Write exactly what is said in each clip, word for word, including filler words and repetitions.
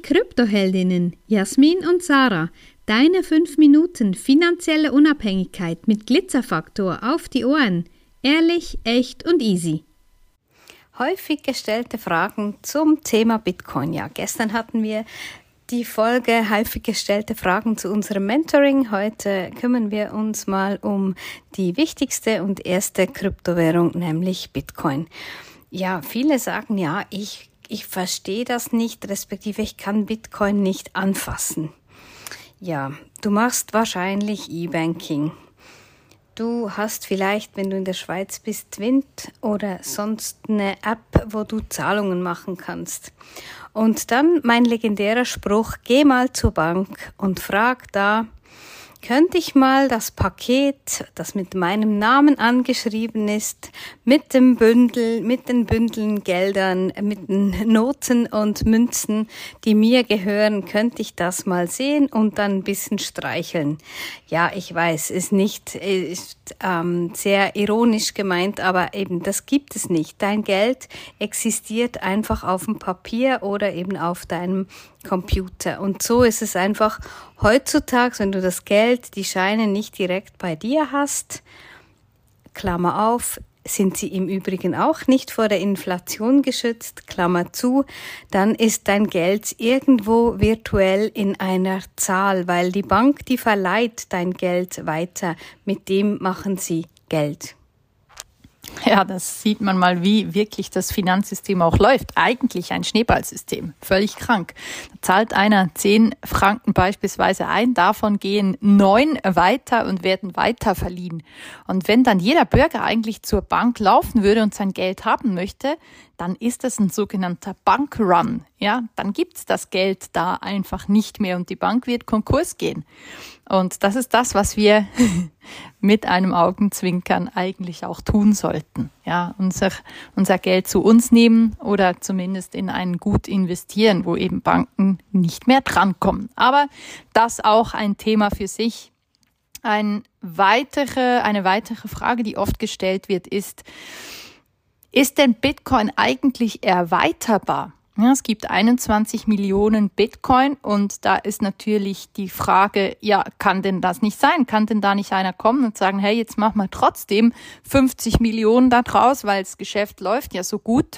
Kryptoheldinnen Jasmin und Sarah. Deine fünf Minuten finanzielle Unabhängigkeit mit Glitzerfaktor auf die Ohren. Ehrlich, echt und easy. Häufig gestellte Fragen zum Thema Bitcoin. Ja, gestern hatten wir die Folge häufig gestellte Fragen zu unserem Mentoring. Heute kümmern wir uns mal um die wichtigste und erste Kryptowährung, nämlich Bitcoin. Ja, viele sagen, ja, ich, ich verstehe das nicht, respektive ich kann Bitcoin nicht anfassen. Ja, du machst wahrscheinlich E-Banking. Du hast vielleicht, wenn du in der Schweiz bist, Twint oder sonst eine App, wo du Zahlungen machen kannst. Und dann mein legendärer Spruch, geh mal zur Bank und frag da, könnte ich mal das Paket, das mit meinem Namen angeschrieben ist, mit dem Bündel, mit den Bündeln Geldern, mit den Noten und Münzen, die mir gehören, könnte ich das mal sehen und dann ein bisschen streicheln. Ja, ich weiß, ist nicht, ist ähm, sehr ironisch gemeint, aber eben das gibt es nicht. Dein Geld existiert einfach auf dem Papier oder eben auf deinem Computer. Und so ist es einfach heutzutage, wenn du das Geld, die Scheine nicht direkt bei dir hast, Klammer auf, sind sie im Übrigen auch nicht vor der Inflation geschützt, Klammer zu, dann ist dein Geld irgendwo virtuell in einer Zahl, weil die Bank, die verleiht dein Geld weiter, mit dem machen sie Geld. Ja, das sieht man mal, wie wirklich das Finanzsystem auch läuft. Eigentlich ein Schneeballsystem, völlig krank. Da zahlt einer zehn Franken beispielsweise ein, davon gehen neun weiter und werden weiter verliehen. Und wenn dann jeder Bürger eigentlich zur Bank laufen würde und sein Geld haben möchte, dann ist das ein sogenannter Bankrun. Ja, dann gibt's das Geld da einfach nicht mehr und die Bank wird Konkurs gehen. Und das ist das, was wir mit einem Augenzwinkern eigentlich auch tun sollten. Ja, unser, unser Geld zu uns nehmen oder zumindest in einen Gut investieren, wo eben Banken nicht mehr drankommen. Aber das auch ein Thema für sich. Ein weitere, eine weitere Frage, die oft gestellt wird, ist, ist denn Bitcoin eigentlich erweiterbar? Ja, es gibt einundzwanzig Millionen Bitcoin und da ist natürlich die Frage, ja, kann denn das nicht sein? Kann denn da nicht einer kommen und sagen, hey, jetzt machen wir trotzdem fünfzig Millionen da draus, weil das Geschäft läuft ja so gut?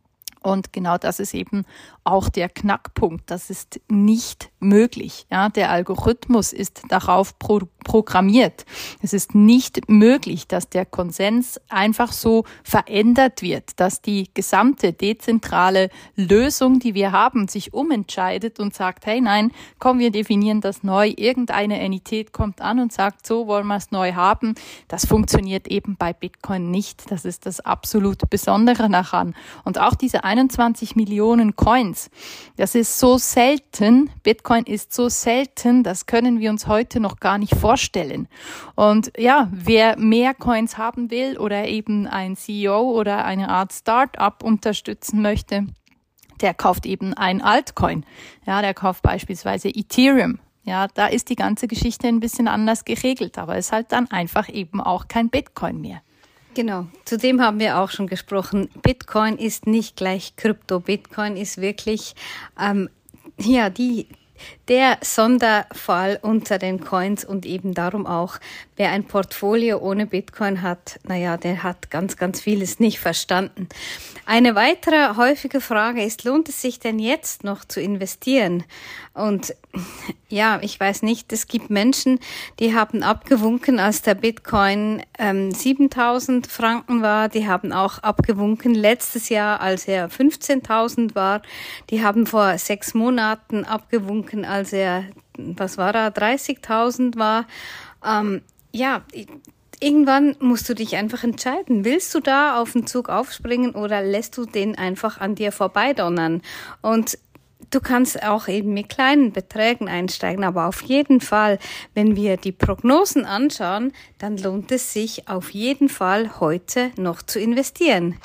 Und genau das ist eben auch der Knackpunkt. Das ist nicht möglich. Ja, der Algorithmus ist darauf pro- programmiert. Es ist nicht möglich, dass der Konsens einfach so verändert wird, dass die gesamte dezentrale Lösung, die wir haben, sich umentscheidet und sagt, hey, nein, komm, wir definieren das neu. Irgendeine Entität kommt an und sagt, so wollen wir es neu haben. Das funktioniert eben bei Bitcoin nicht. Das ist das absolut Besondere daran. Und auch diese einundzwanzig Millionen Coins, das ist so selten, Bitcoin ist so selten, das können wir uns heute noch gar nicht vorstellen. Und ja, wer mehr Coins haben will oder eben ein C E O oder eine Art Start-up unterstützen möchte, der kauft eben ein Altcoin. Ja, der kauft beispielsweise Ethereum. Ja, da ist die ganze Geschichte ein bisschen anders geregelt, aber es ist halt dann einfach eben auch kein Bitcoin mehr. Genau, zudem haben wir auch schon gesprochen, Bitcoin ist nicht gleich Krypto. Bitcoin ist wirklich ähm, ja die der Sonderfall unter den Coins und eben darum auch, wer ein Portfolio ohne Bitcoin hat, naja, der hat ganz, ganz vieles nicht verstanden. Eine weitere häufige Frage ist, lohnt es sich denn jetzt noch zu investieren? Und ja, ich weiß nicht, es gibt Menschen, die haben abgewunken, als der Bitcoin ähm, siebentausend Franken war. Die haben auch abgewunken letztes Jahr, als er fünfzehntausend war. Die haben vor sechs Monaten abgewunken, als er, was war er, dreißigtausend war. Ähm, ja, irgendwann musst du dich einfach entscheiden. Willst du da auf den Zug aufspringen oder lässt du den einfach an dir vorbeidonnern? Und du kannst auch eben mit kleinen Beträgen einsteigen, aber auf jeden Fall, wenn wir die Prognosen anschauen, dann lohnt es sich auf jeden Fall heute noch zu investieren.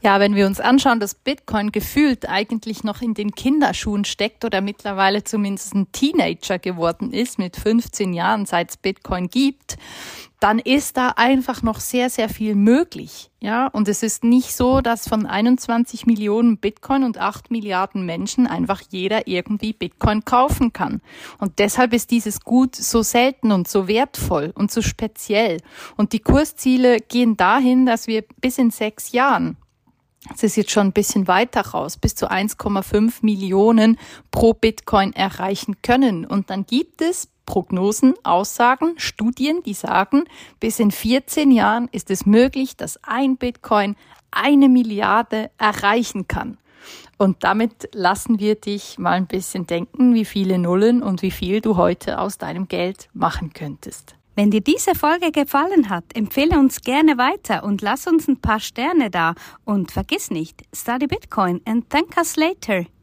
Ja, wenn wir uns anschauen, dass Bitcoin gefühlt eigentlich noch in den Kinderschuhen steckt oder mittlerweile zumindest ein Teenager geworden ist mit fünfzehn Jahren, seit es Bitcoin gibt, dann ist da einfach noch sehr, sehr viel möglich. Ja, und es ist nicht so, dass von einundzwanzig Millionen Bitcoin und acht Milliarden Menschen einfach jeder irgendwie Bitcoin kaufen kann. Und deshalb ist dieses Gut so selten und so wertvoll und so speziell. Und die Kursziele gehen dahin, dass wir bis in sechs Jahren, es ist jetzt schon ein bisschen weiter raus, bis zu eins Komma fünf Millionen pro Bitcoin erreichen können. Und dann gibt es Prognosen, Aussagen, Studien, die sagen, bis in vierzehn Jahren ist es möglich, dass ein Bitcoin eine Milliarde erreichen kann. Und damit lassen wir dich mal ein bisschen denken, wie viele Nullen und wie viel du heute aus deinem Geld machen könntest. Wenn dir diese Folge gefallen hat, empfehle uns gerne weiter und lass uns ein paar Sterne da. Und vergiss nicht, study Bitcoin and thank us later.